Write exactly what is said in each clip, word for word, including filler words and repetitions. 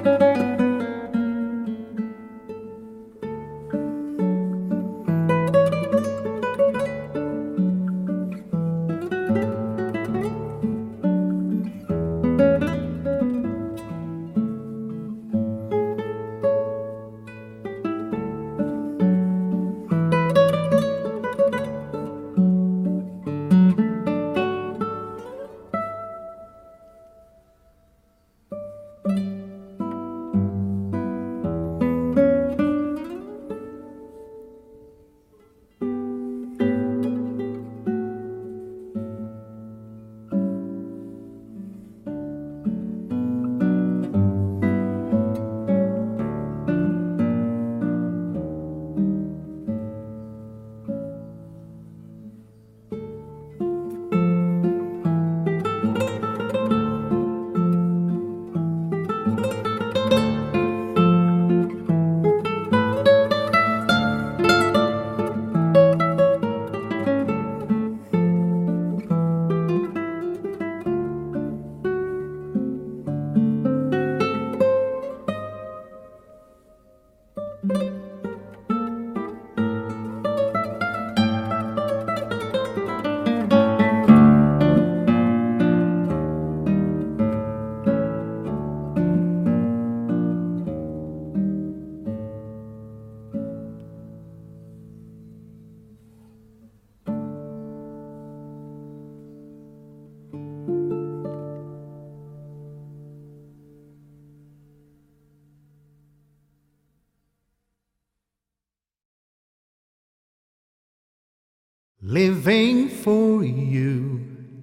Living for you.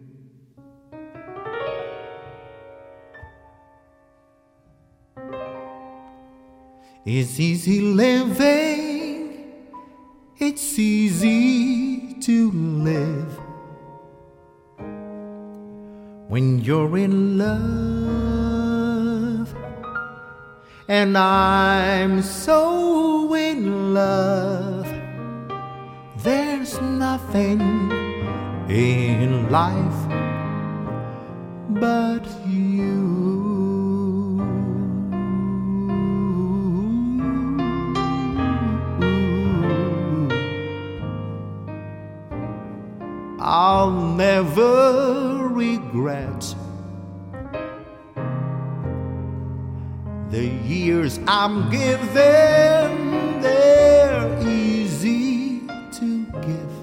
It's easy living, it's easy to live when you're in love, and I'm so in love. There's nothing in life but you. I'll never regret the years I'm given. They're easy to give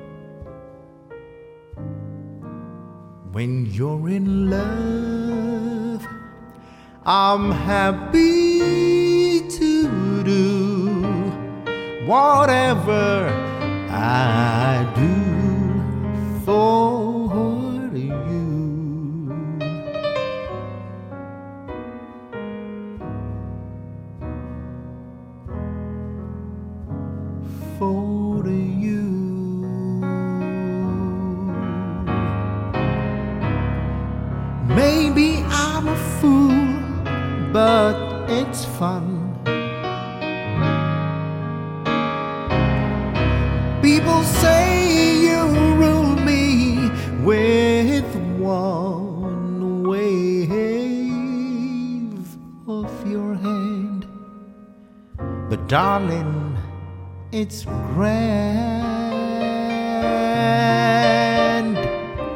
when you're in love. I'm happy to do whatever I do for you. For you. Maybe I'm a fool, but it's fun. People say you rule me with one wave of your hand, but darling, it's grand.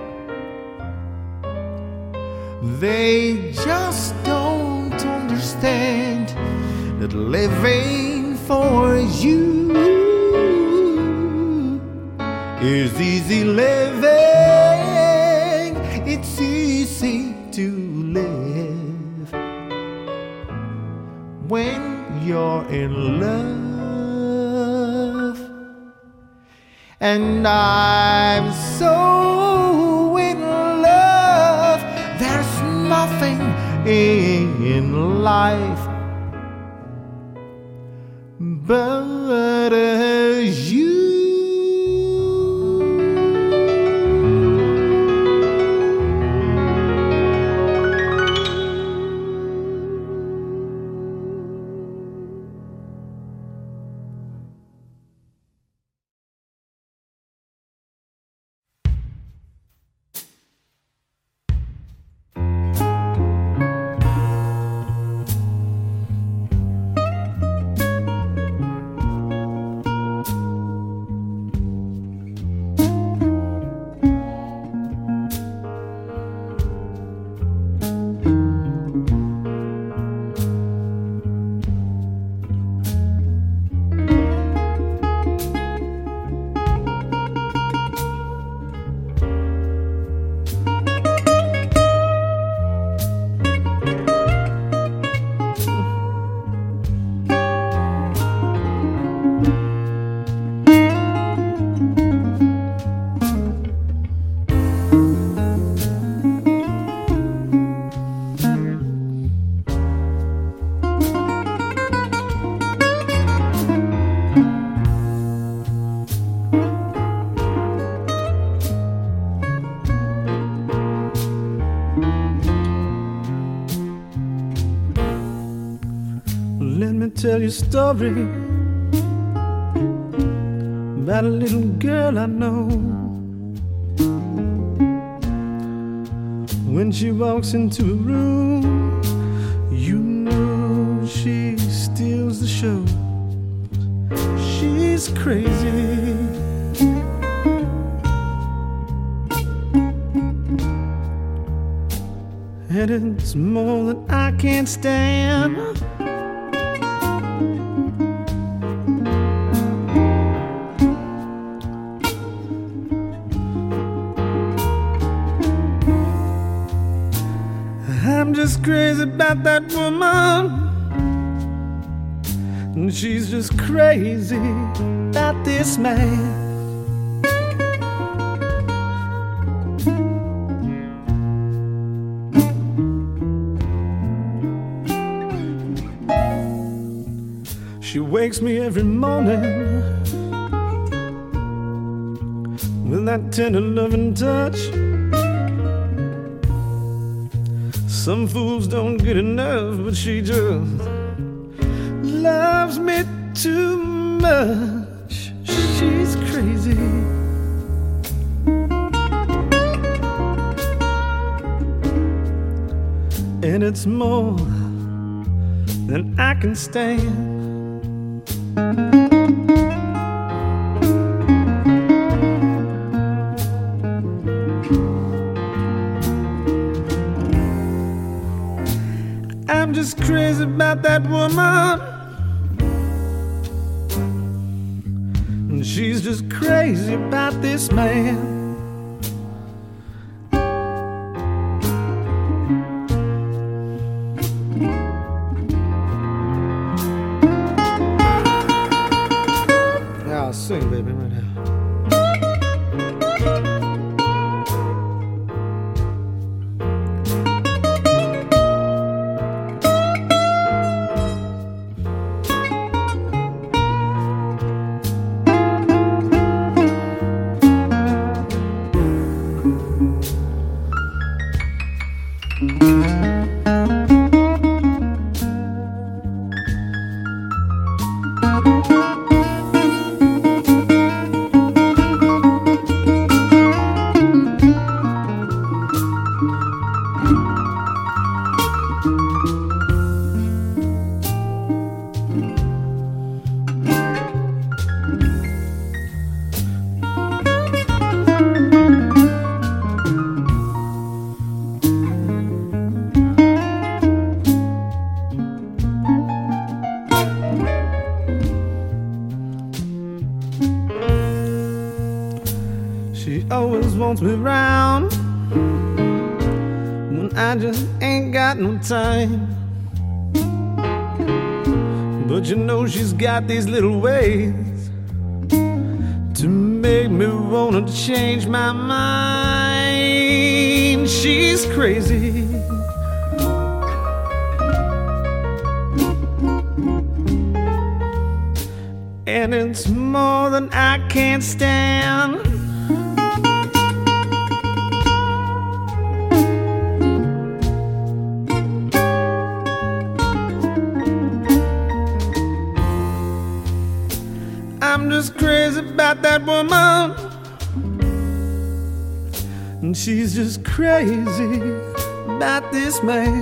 They just don't understand that living for you is easy living. It's easy to live when you're in love, and I'm so in love. There's nothing in life but you. Let me tell you a story about a little girl I know. When she walks into a room, you know she steals the show. She's crazy. And it's more than I can't stand. I'm just crazy about that woman, and she's just crazy about this man. She wakes me every morning with that tender loving touch. Some fools don't get enough, but she just loves me too much. She's crazy. And it's more than I can stand. I'm just crazy about that woman, and she's just crazy about this man. Yeah, I'll sing, baby, right now. She always wants me around when I just ain't got no time. But you know she's got these little ways to make me wanna change my mind. She's crazy. And it's more than I can't stand. I'm just crazy about that woman, and she's just crazy about this man.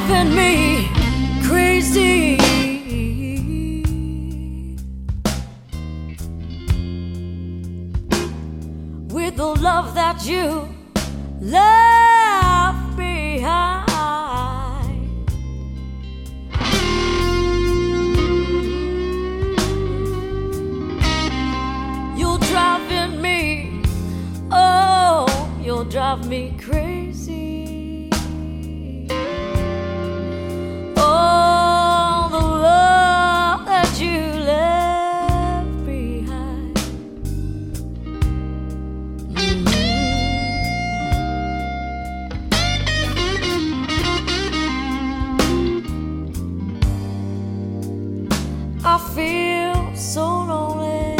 driving me crazy. With the love that you left behind. You're driving me, oh, you'll drive me crazy. Oh, the love that you left behind. I feel so lonely,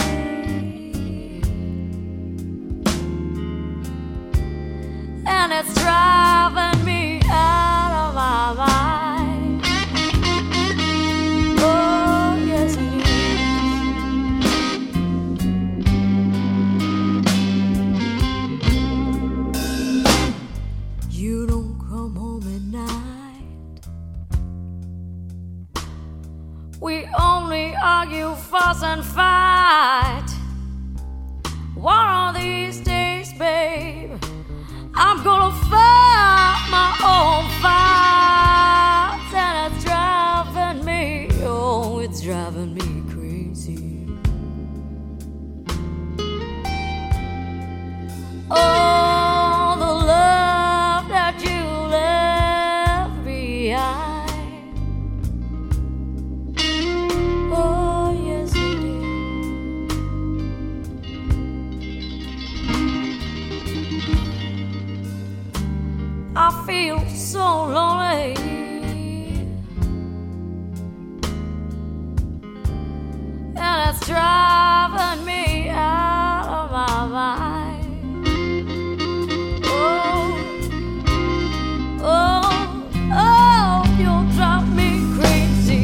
and it's driving me out of my mind. Oh, yes it is. You don't come home at night. We only argue, fuss and fight. One of these days, babe, I'm gonna fight my own fights. And it's driving me, oh, it's driving me crazy. Oh, the love that you left behind. Oh, yes it is. I feel so lonely, and it's driving me out of my mind. Oh, oh, oh, you'll drive me crazy.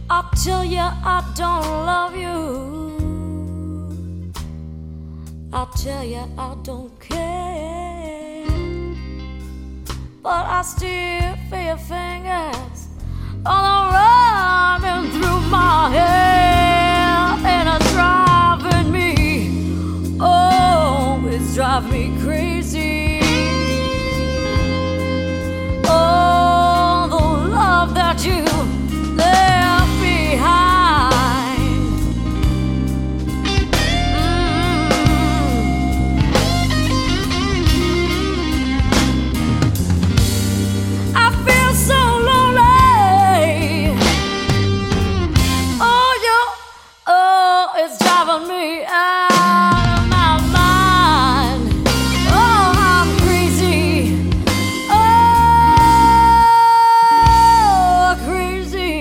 I'll tell you I don't love you. I'll tell you I don't care. But I still feel your fingers all running through my hair, and it's driving me, oh, it's driving me crazy. Oh, the love that you left behind. Mm. I feel so lonely. Oh, you, oh, it's driving me out of my mind. Oh, I'm crazy. Oh, crazy.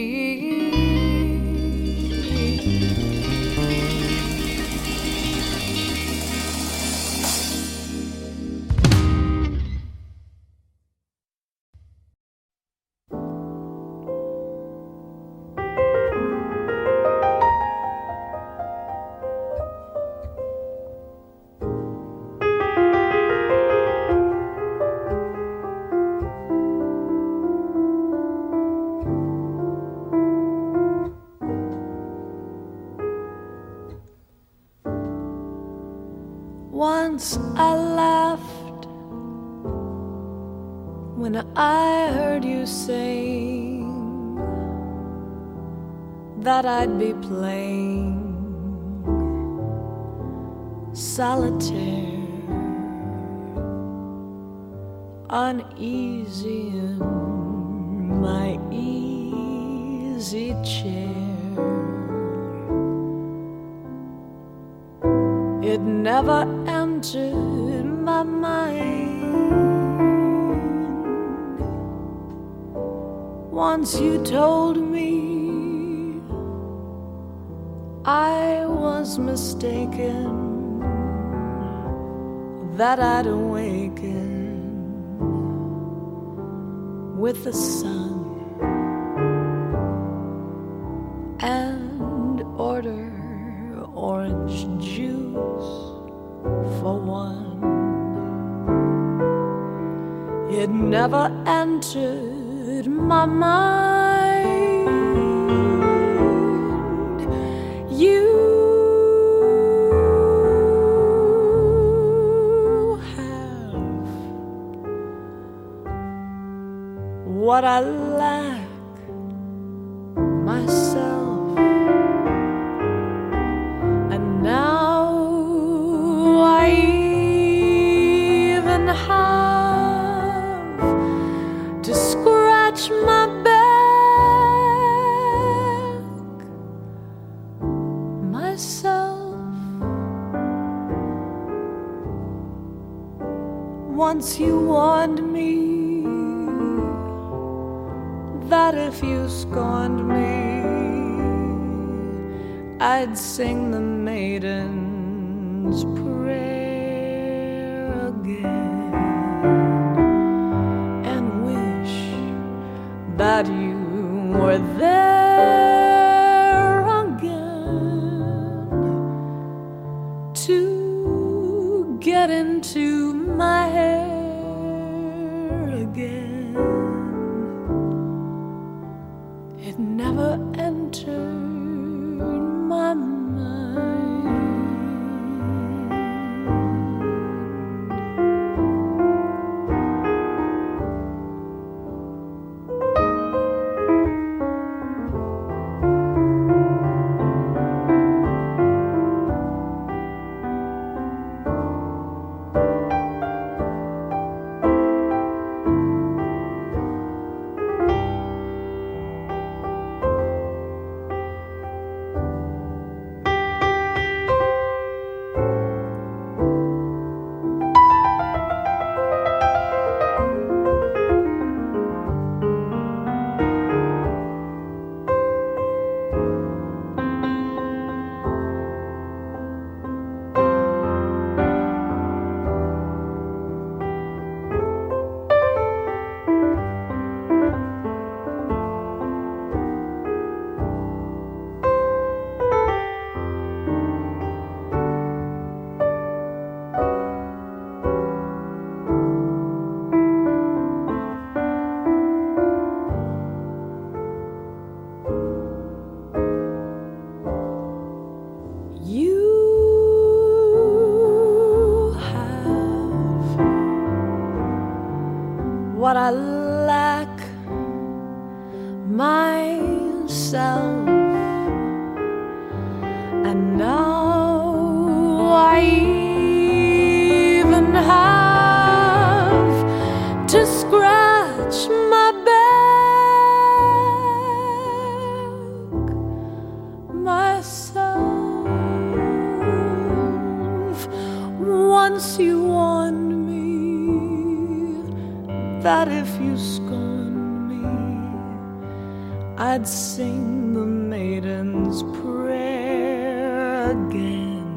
Once I laughed when I heard you sing that I'd be playing solitaire, uneasy in my easy chair. It never entered my mind. Once you told me I was mistaken, that I'd awaken with the sun and order orange juice for one. It never entered my mind. You have what I lack myself. Now I even have to scratch my back myself. Once you warned me that if you scorned me, I'd sing the maiden's prayer again and wish that you were there again to get into my hair again. It never entered my mind. And now I even have to scratch my back myself. Once you warned me that if you scorned me, I'd sing the maiden's prayer again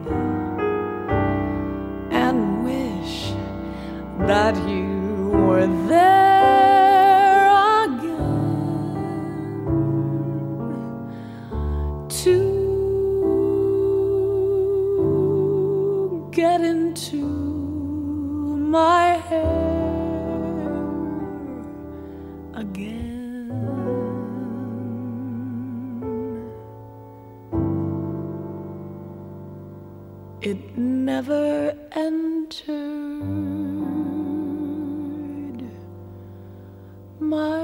and wish that you were there again to get into my hair again. It never entered my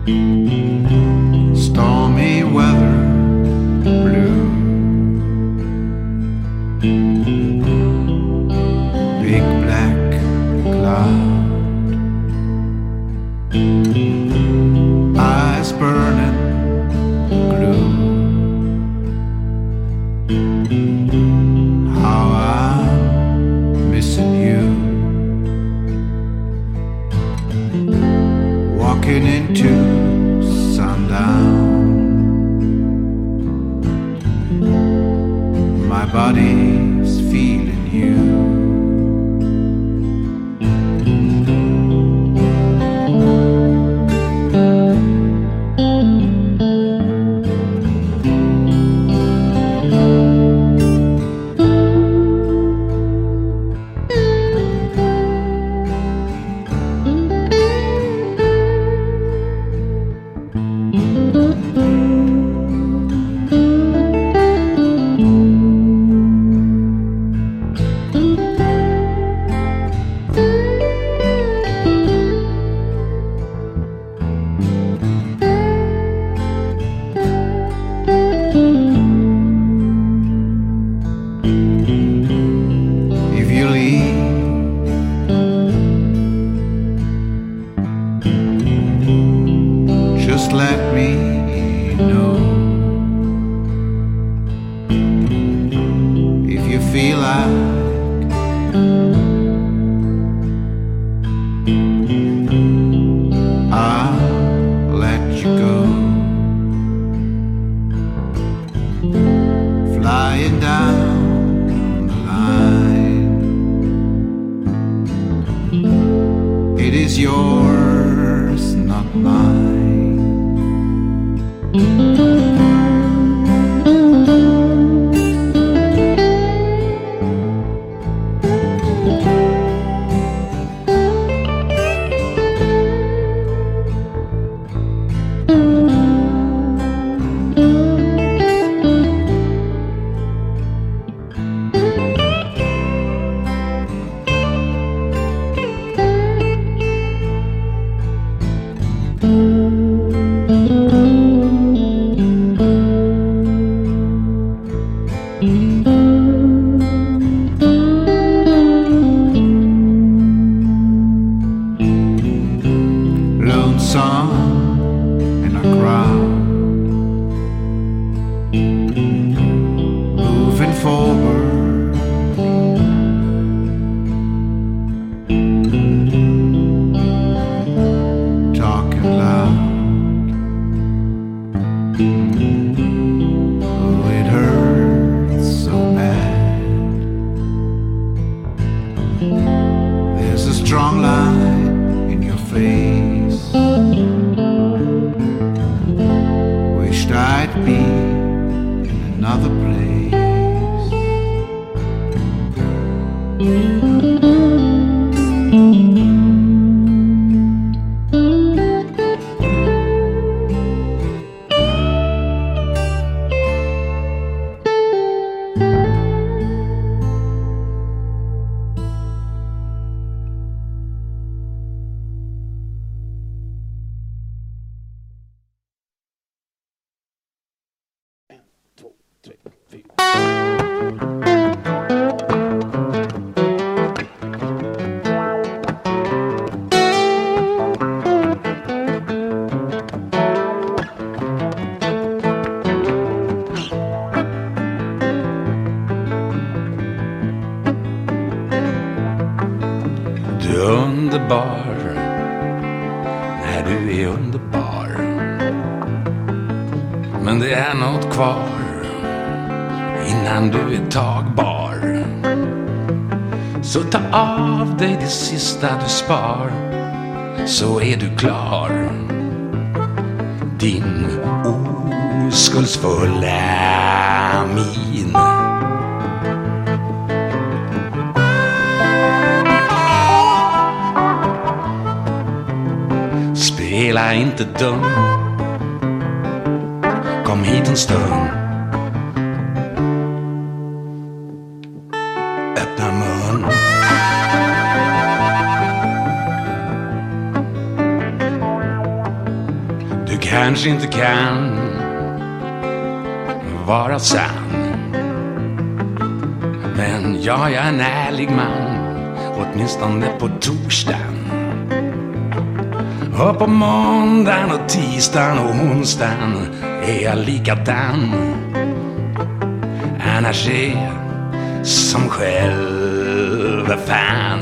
stormy weather blue, big black cloud, eyes burning glue. How I'm missing you. Walking into sundown, my body's feeling you. If you leave, just let me know. If you feel like I'll let you go, flying down the line. It is yours, not mine. Lonesome in a crowd, moving forward, talking loud. Oh, it hurts so bad. There's a strong light in your face. Wished I'd be in another place. Du är underbar när du är underbar. Men det är något kvar innan du är tagbar. Så ta av dig det sista du spar, så är du klar. Din oskuldsfulla min. Spela inte dum, kom hit en stund. Öppna mun. kanske inte kan vara sann, men jag är en ärlig man, åtminstone på torsdagen. Och på måndagen och tisdagen och onsdagen är jag likadan. Annars är jag som själv är fan.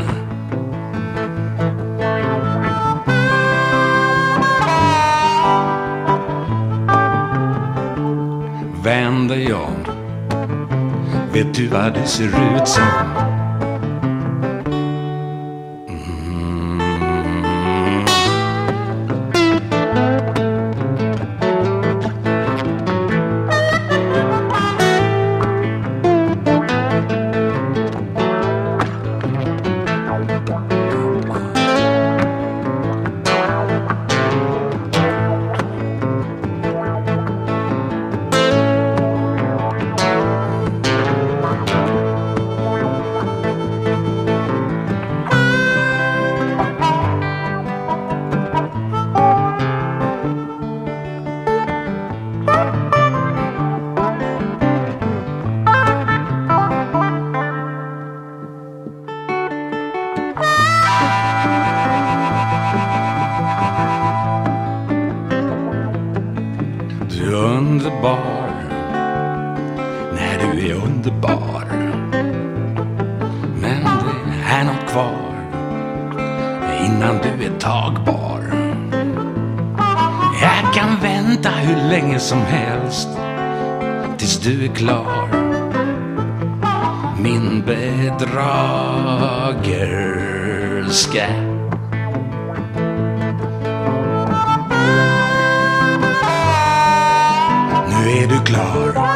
Vänder jag, vet du vad det ser ut som? Som helst tills du är klar, min bedragerska. Nu är du klar.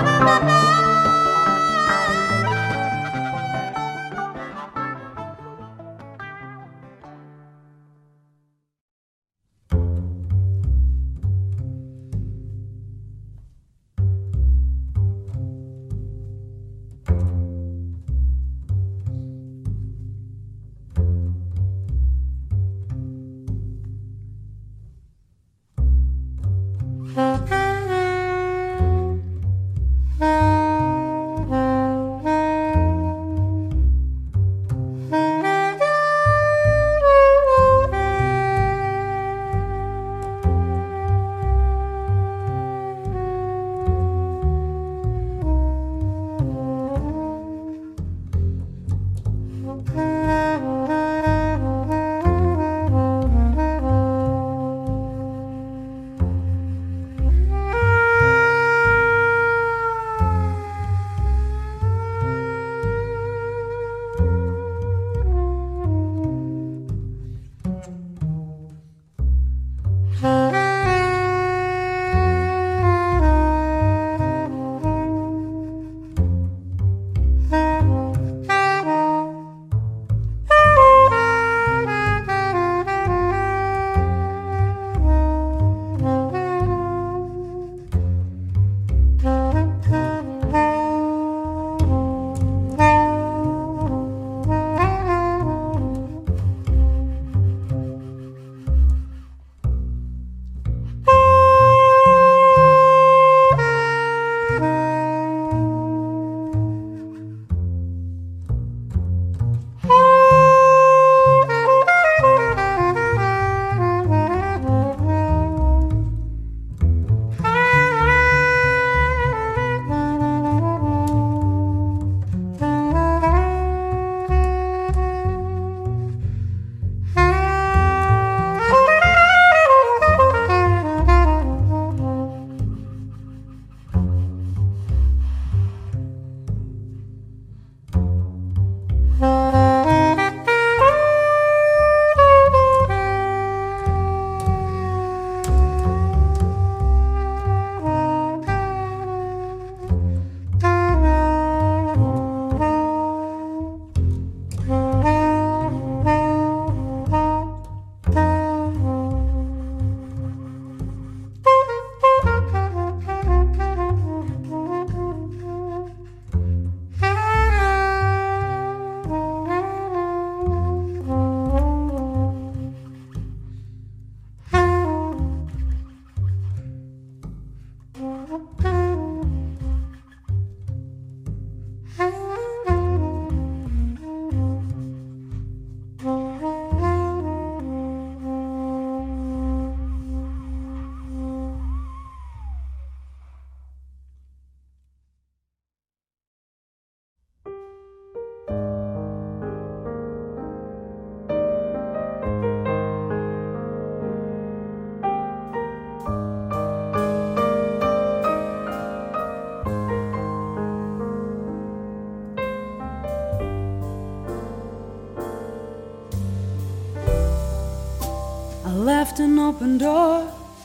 left an open door.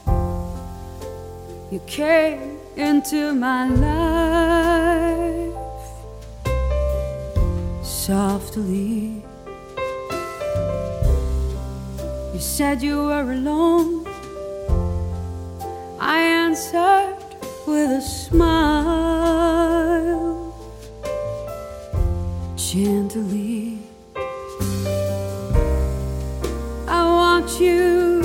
You came into my life softly. You said you were alone. I answered with a smile, gently. I want you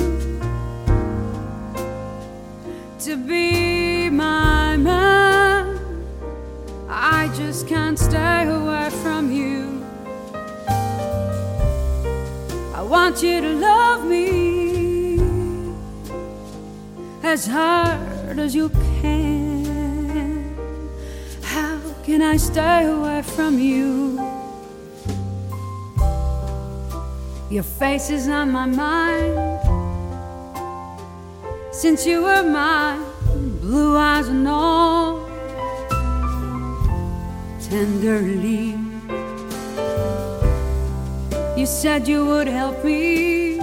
to be my man. I just can't stay away from you. I want you to love me as hard as you can. How can I stay away from you? Your face is on my mind since you were mine, blue eyes and all. Tenderly, you said you would help me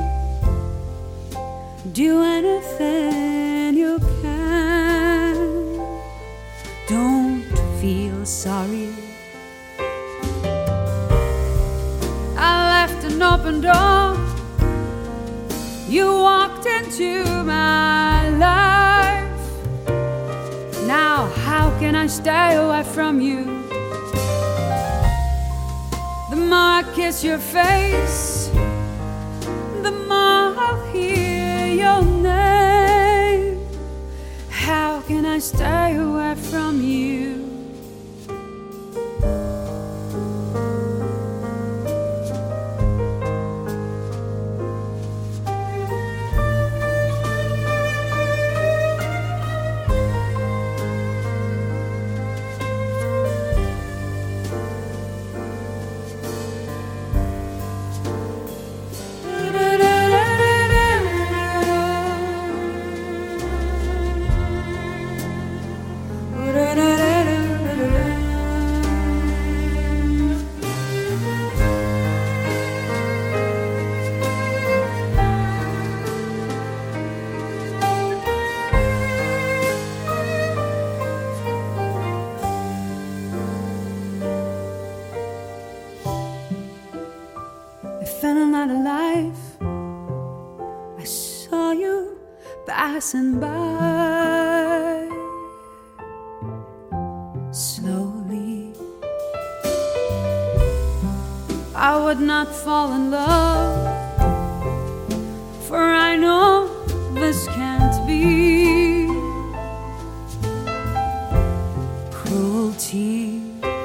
do anything you can. Don't feel sorry. I left an open door. You walked into my life. Now how can I stay away from you? The more I kiss your face, the more I'll hear your name. How can I stay away from you? Passing by slowly. I would not fall in love, for I know this can't be. Cruelty.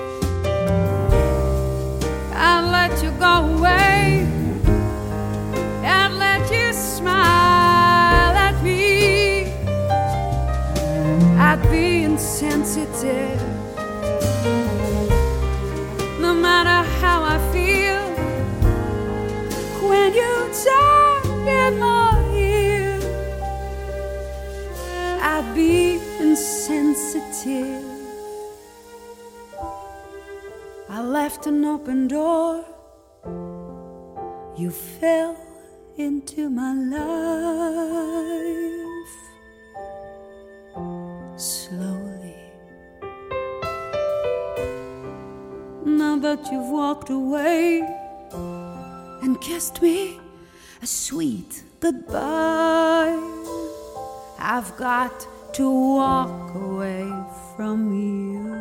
I'd let you go away, I'd let you smile. I'd be insensitive, no matter how I feel. When you talk in my ear, I'd be insensitive. I left an open door. You fell into my life. Slowly. Now that you've walked away and kissed me a sweet goodbye, I've got to walk away from you.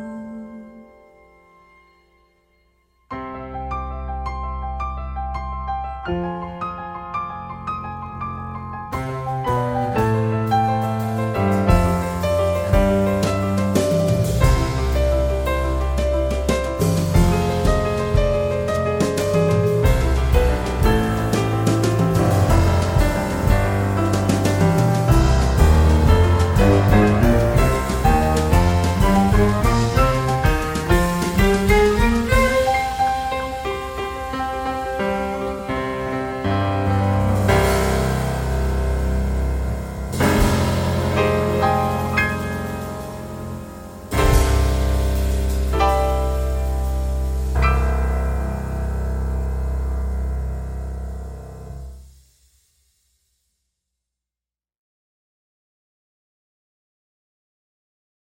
Thank you.